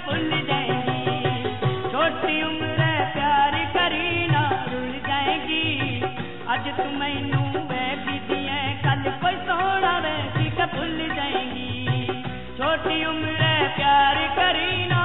भूल जाएगी। छोटी उम्र प्यार करी ना रुल जाएगी। अज तू मैनू वैसी दिए कल कोई सोना वैसी का भूल जाएगी। छोटी उम्र प्यार करी ना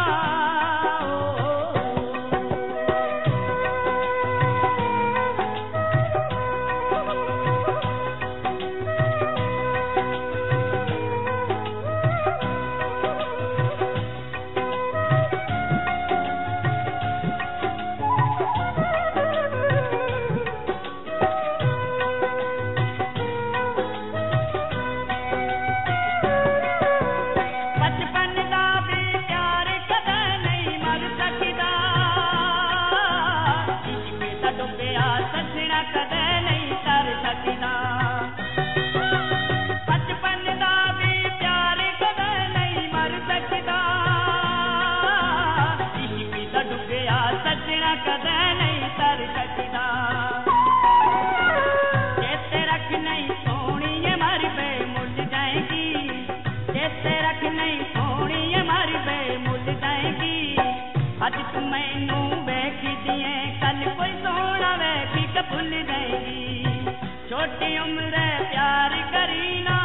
अज तू मैनू वेखी दिए कल कोई सोना वैसी का भूल जाएगी। छोटी उम्र प्यार करी ना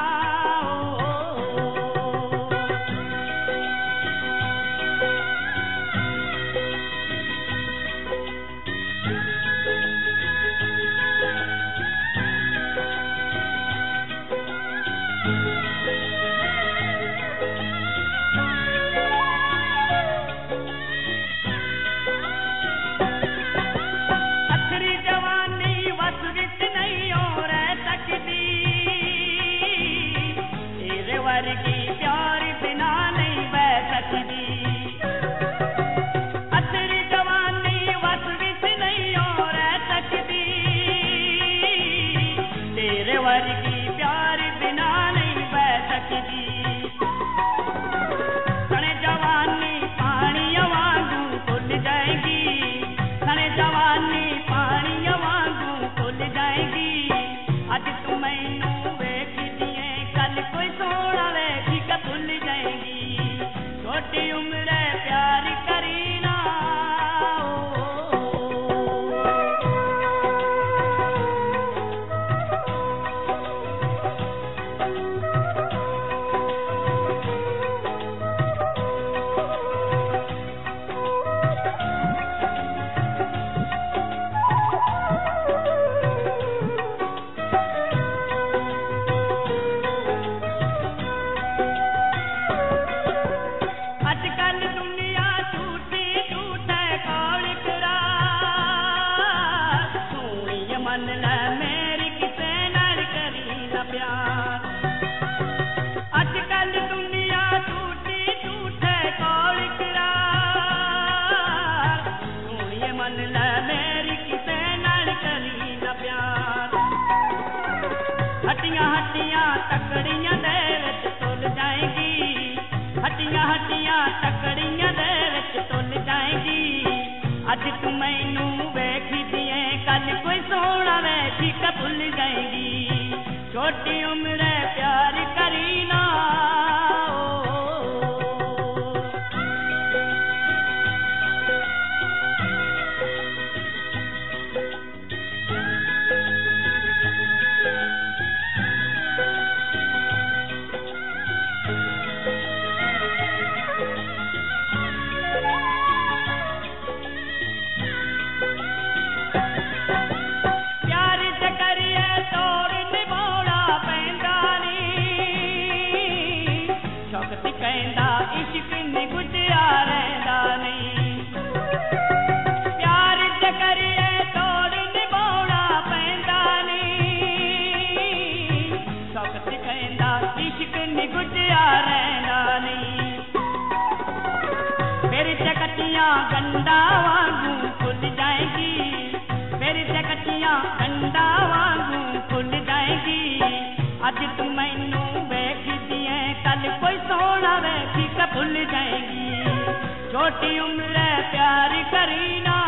तकड़ियां दे विच तुल जाएगी। हट्टियां हट्टियां तकड़ियां दे विच तुल जाएगी। अज तू मैनू वेखी दिए कल कोई सोना वैसी का भूल जाएगी। छोटी उम्र प्यार करी ना गंडा वांगू खुल जाएगी। फिर चकटियां गंडा वांगू खुल जाएगी। अज तू मैनू वेख दिए कल कोई सोना वैसी का भूल जाएगी। छोटी उम्र प्यार करी ना